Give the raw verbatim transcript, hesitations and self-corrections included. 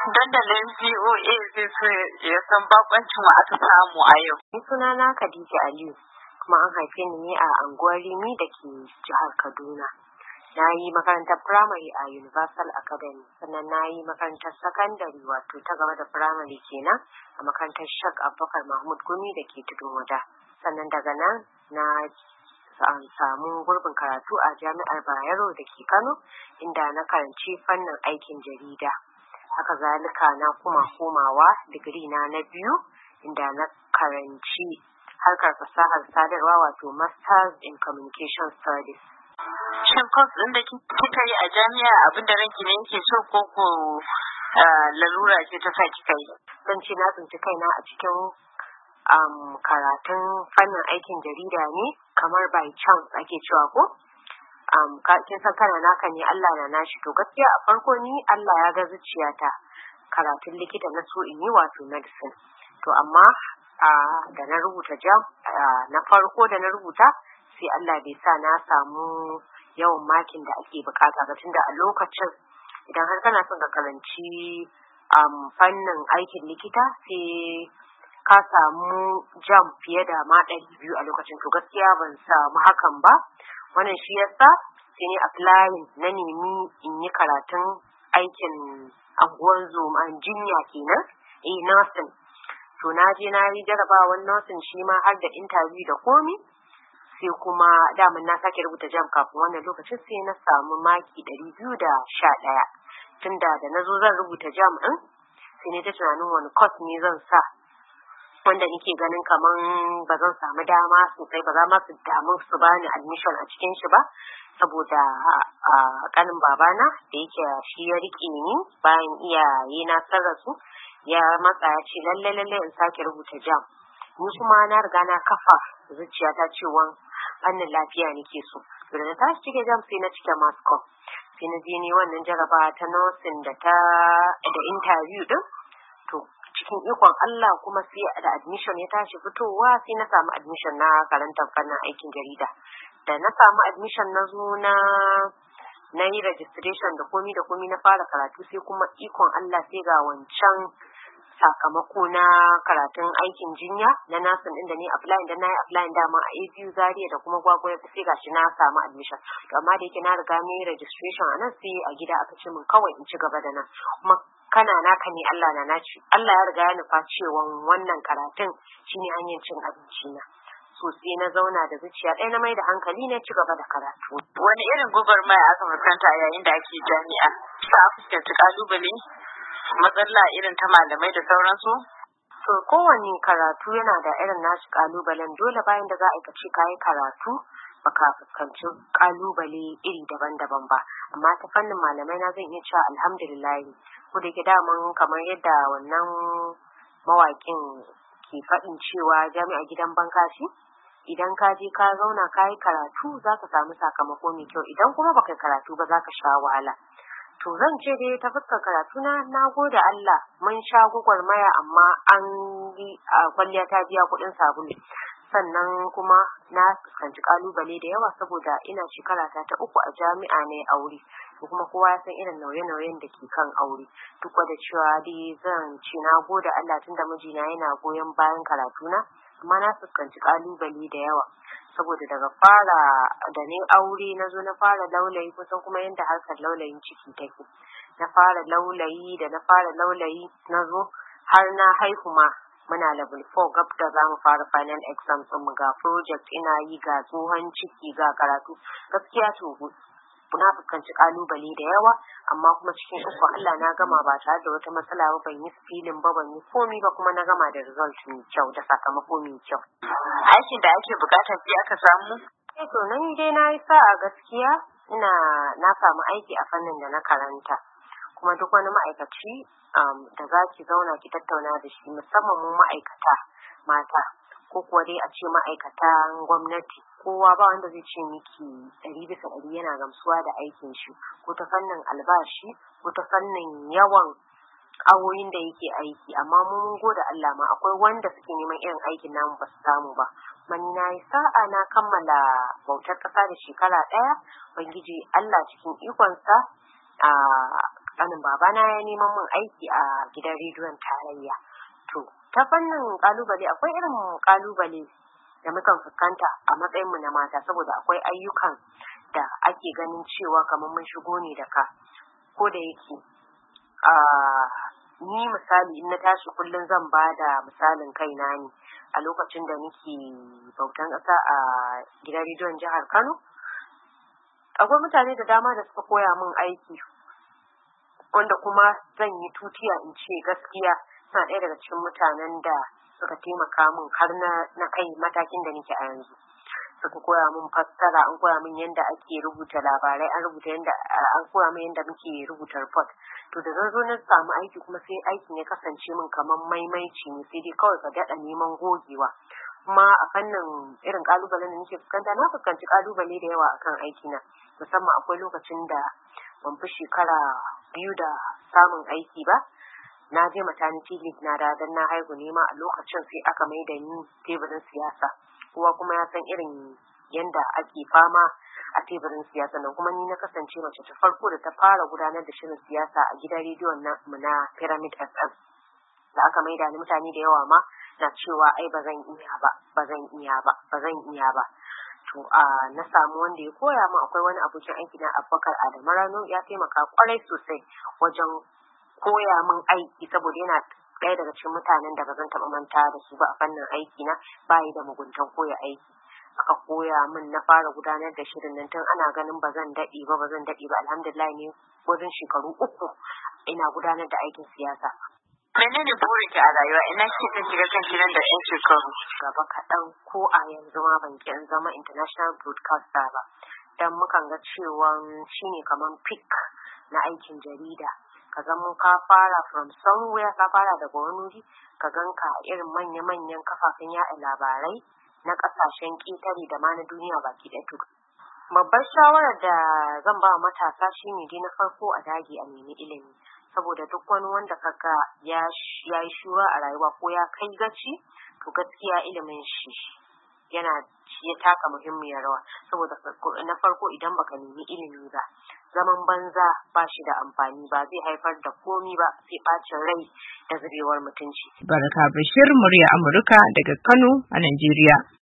Dandalin V O A zai so ya san bakoncin wa aka samu a yau. Ni sunana Khadija Aliyu, kuma an haife ni ne a anguwar Rimi da ke jihar Kaduna. Na yi makarantar firamare a Universal Academy, sannan na yi makarantar sakandare wato ta gaba da firamare kenan a makarantar Sheikh Abubakar Mahmud Gumi da ke Tudun Wada. Sannan daga nan na samu gurbin karatu a Jami'ar Bayero da ke Kano, inda na karanci fannin aikin jarida. Haka zalika na kuma komawa digiri na na biyu, inda na karanci harkar fasahar sadarwa wato Masters in Communication Studies. Shin course ɗin da kika yi a jami'a abin da ranki ne yake so ko ko lalura ce ta sa kika yi? Zan ce na tsinci kaina a cikin um, karatun fannin aikin jarida ne kamar by chance ake cewa ko? Um, kin san kana naka ne Allah na nashi, to gaskiya a farko ni Allah ya ga zuciyata karatun likita na so in yi wato medicine. To amma uh, da na rubuta jam uh, na farko da na rubuta sai Allah bai sa na samu yawan makin da ake bukata ba, tunda a lokacin idan har kana son ka karanci um, fannin aikin likita sai ka samu jam fiye da ma ɗari biyu a lokacin. To gaskiya ban samu hakan ba, wannan shi yasa sai ni applying na nemi in yi karatun aikin anguwar zoma jinya kenan, eh nursing. To na je na yi jarabawan nursing shi ma har da interview da komi, sai kuma daman na sake rubuta jam kafin wannan lokacin sai na samu maki ɗari biyu da sha ɗaya. Tunda da na zo zan rubuta jam ɗin sai ne ta tunanin wani course ne zan sa wanda nake ganin kaman ba zan samu dama sosai, ba za ma su damu su bani admission a cikin shi ba, saboda a kanin babana da yake shi ya rike ni bayan iyaye na sun rasu, ya matsa ya ce lalle lalle in sake rubuta jam. Ni kuma na riga na kafa zuciyata cewa fannin lafiya nake so. To da na tashi cike jam sai na cike mascom, sai na je ni wannan jarabawa ta nursing da ta da interview din. To cikin ikon Allah kuma sai da admission ya tashi fitowa sai na samu admission na karantar fannin aikin jarida. Da na samu admission na zo na na yi registration da komi da komi na fara karatu, sai kuma ikon Allah sai ga wancan sakamako na karatun aikin jinya na nasin inda ni applying da na yi applying dama a A B U Zaria da kuma Gwagwaya, sai gashi na samu admission. To amma da yake na riga ni registration a nan sai a gida aka ce min kawai in ci gaba da nan, kuma kana naka ne Allah na naci. Allah ya riga ya nufa cewa wannan karatun shine hanyar cin abinci na. So sai na zauna da zuciya ɗaya na mai da hankali na ci gaba da karatu. Wani irin gwagwarmaya aka fuskanta yayin da ake jami'a? Ta fuskanci kalubale, matsala irin ta malamai da sauransu? So kowane karatu yana da irin nashi kalubalen, dole bayan da za a aikace kayi karatu baka fuskanci kalubale iri daban-daban ba. Amma ta fannin malamai na zan iya cewa alhamdulillah, ko da ke daman kamar yadda wannan mawaƙin ke faɗin cewa jami'a gidan bankashi, idan ka je ka zauna ka yi karatu za ka samu sakamako mai kyau, idan kuma baka yi karatu ba za ka sha wahala. To zan ce dai ta fuskar karatu na na gode Allah mun sha gwagwarmaya, amma an yi kwalliya ta biya kuɗin sabulu. Sannan kuma na fuskanci kalubale da yawa saboda ina shekara ta ta uku a jami'a ne aure, to kuma kowa ya san irin nauye-nauyen da ke kan aure. Duk da cewa dai zan ce na gode Allah tunda mijina yana goyon bayan karatuna, amma na fuskanci kalubale da yawa saboda daga fara da ni aure na zo na fara laulayi, kusan kuma yadda harkar laulayin ciki take. Na fara laulayi da na fara laulayi na zo har na haihu ma muna level four gab da za mu fara final exams din mu, ga project ina yi, ga tsohon ciki, ga karatu. Gaskiya to na fuskanci kalubale da yawa, amma kuma cikin uku Allah na gama ba tare da wata matsala ba, ban yi filin ba, ban yi komi ba, kuma na gama da result mai kyau da sakamako mai kyau. Aikin da ake bukata sai aka samu? Eh to nan dai na yi sa'a gaskiya, ina na samu aiki a fannin da na karanta, kuma duk wani ma'aikaci um, da za ki zauna ki tattauna da shi, musamman mu ma'aikata mata ko kuwa dai a ce ma'aikatan gwamnati, kowa ba wanda zai ce miki ɗari bisa ɗari yana gamsuwa da aikin shi, ko ta fannin albashi ko ta fannin yawan awoyin da yake aiki. Amma mun gode Allah ma akwai wanda suke neman irin aikin namu ba su samu ba. Mani na yi sa'a na kammala bautar ƙasa da shekara ɗaya, Ubangiji Allah cikin ikonsa kanin babana ya neman min aiki a gidan rediyon tarayya. To ta fannin kalubale akwai irin kalubale da mukan fuskanta a matsayin mu na mata, saboda akwai ayyukan da ake ganin cewa kamar mun shigo ne da ka, ko da yake a ni misali in na tashi kullum zan ba da misalin kaina ne a lokacin da nake bautan ƙasa a gidan rediyon jihar Kano. Akwai mutane da dama da suka koya min aiki wanda kuma zan yi tutiya in ce gaskiya suna ɗaya daga cikin mutanen da suka taimaka min har na kai matakin da nake a yanzu. Suka koya min fassara, an koya min yadda ake rubuta labarai, an rubuta yadda an koya min yadda muke rubuta report. To da zan zo na samu aiki kuma sai aikin ya kasance min kamar maimaici ne, sai dai kawai ka daɗa neman gogewa. Kuma a fannin irin kalubalen da nake fuskanta, na fuskanci kalubale da yawa akan aikina, musamman akwai lokacin da ban fi shekara biyu da samun aiki ba. Na je maternity leave na da dan na haihu ne ma a lokacin sai aka mai da ni teburin siyasa. Kowa kuma ya san irin yanda ake fama a teburin siyasa nan, kuma ni na kasance mace ta farko da ta fara gudanar da shirin siyasa a gidan rediyon na mu na Pyramid F M. Da aka mai da ni, mutane da yawa ma na cewa ai ba zan iya ba ba zan iya ba ba zan iya ba. To a na samu wanda ya koya min, akwai wani abokin aiki na Abubakar Adamu Rano, ya taimaka kwarai sosai wajen koya min aiki, saboda yana ɗaya daga cikin mutanen da ba zan taɓa manta da su ba a fannin aiki na, bayi da muguntan koya aiki. Aka koya min na fara gudanar da shirin nan tun ana ganin ba zan daɗe ba ba zan daɗe ba alhamdulillah ne wajen shekaru uku ina gudanar da aikin siyasa. Menene burinki a rayuwa? Ina kike shiga kan shirin da yan shekaru? Gaba kaɗan ko a yanzu ma ban ki in zama international broadcaster ba, dan mukan ga cewa shine kaman peak na aikin jarida. Ka zama ka fara from somewhere, ka fara daga wani wuri, ka ganka irin manya-manyan kafafen yaɗa labarai na ƙasashen ƙetare da ma na duniya baki ɗaya. Babbar shawarar da zan ba matasa shine dai na farko a dage a nemi ilimi, saboda duk wani wanda kaga ya yi shura a rayuwa ko ya kai gaci, to gaskiya ilimin shi yana ya taka muhimmiyar rawa, saboda na farko idan baka nemi ilimi ba, zaman banza ba shi da amfani, ba zai haifar da komi ba sai bacin rai da zubewar mutunci. Baraka Bashir, murya Amurka daga Kano a Najeriya.